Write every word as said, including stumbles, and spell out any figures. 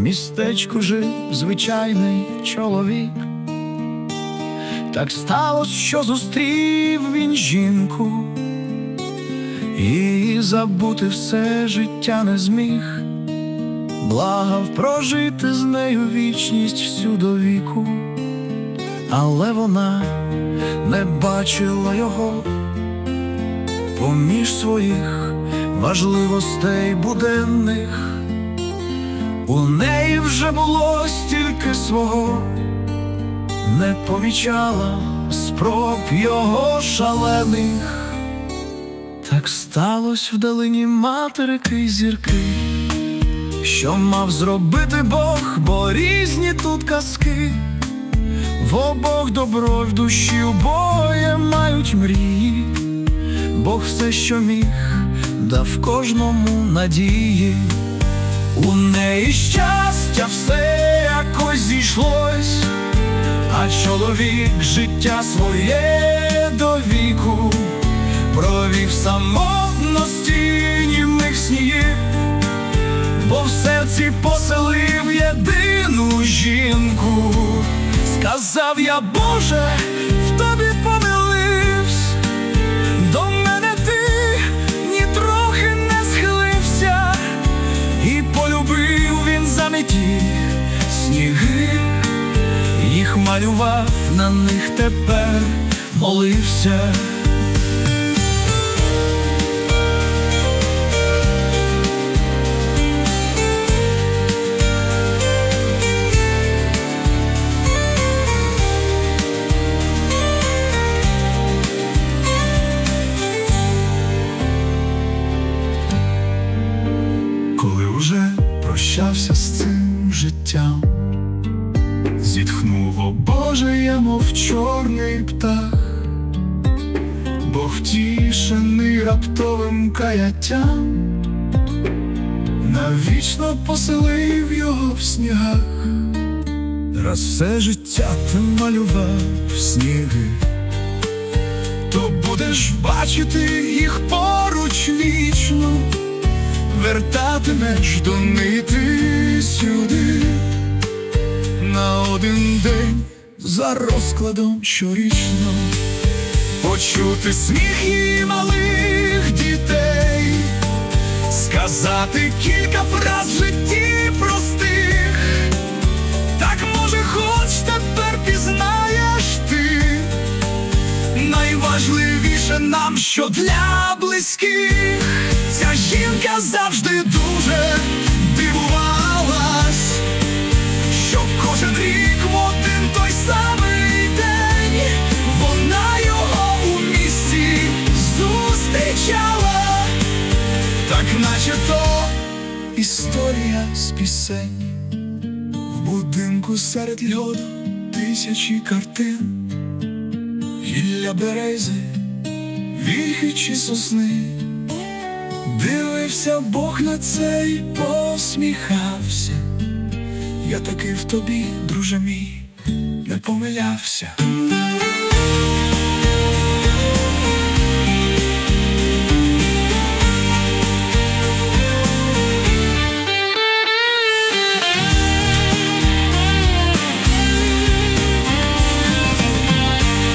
містечку жив звичайний чоловік. Так сталося, що зустрів він жінку, і забути все життя не зміг. Благав прожити з нею вічність всю до віку, але вона не бачила його поміж своїх важливостей буденних. У неї вже було стільки свого, не помічала спроб його шалених. Так сталось вдалині материки й зірки, що мав зробити Бог, бо різні тут казки. В обох добро в душі, обоє мають мрії. Бог все, що міг, дав кожному надії. У неї щастя все якось зійшлось, а чоловік життя своє до віку провів самотності німих снів, бо в серці поселив єдину жінку. Сказав я: Боже, в тобі помиливсь, до мене ти ні трохи не схилився. І полюбив він заміті сніги, їх малював, на них тепер молився. Коли уже прощався з цим життям, зітхнув: о Боже, я мов чорний птах. Бог втішений раптовим каяттям навічно поселив його в снігах. Раз все життя ти малював сніги, то будеш бачити їх поруч вічно. Вертатимеш до них ти сюди на один день за розкладом щорічно. Почути сміх її малих дітей, сказати кілька фраз в житті простих. Так, може, хоч тепер пізнаєш ти найважливіше нам, що для близьких. Ця жінка завжди дуже дивувалась, що кожен рік в один той самий день вона його у місті зустрічала. Так наче то історія з пісень. В будинку серед льоду тисячі картин, гілля берези, вільхи чи сосни. Дивився Бог на це й посміхався. Я таки в тобі, друже мій, не помилявся.